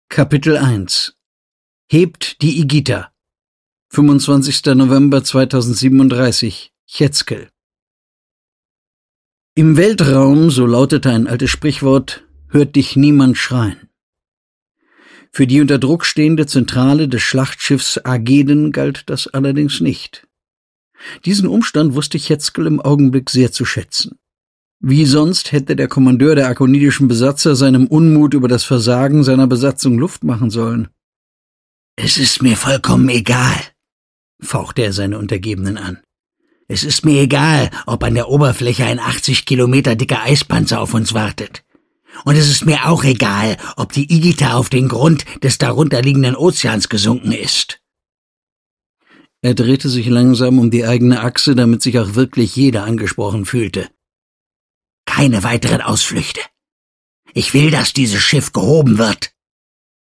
Kapitel 1 Hebt die Igita 25. November 2037 Chețkel. Im Weltraum, so lautete ein altes Sprichwort, hört dich niemand schreien. Für die unter Druck stehende Zentrale des Schlachtschiffs Ageden galt das allerdings nicht. Diesen Umstand wusste Chețkel im Augenblick sehr zu schätzen. Wie sonst hätte der Kommandeur der akonidischen Besatzer seinem Unmut über das Versagen seiner Besatzung Luft machen sollen. »Es ist mir vollkommen egal«, fauchte er seine Untergebenen an. »Es ist mir egal, ob an der Oberfläche ein 80 Kilometer dicker Eispanzer auf uns wartet. Und es ist mir auch egal, ob die Igita auf den Grund des darunterliegenden Ozeans gesunken ist.« Er drehte sich langsam um die eigene Achse, damit sich auch wirklich jeder angesprochen fühlte. »Keine weiteren Ausflüchte. Ich will, dass dieses Schiff gehoben wird.«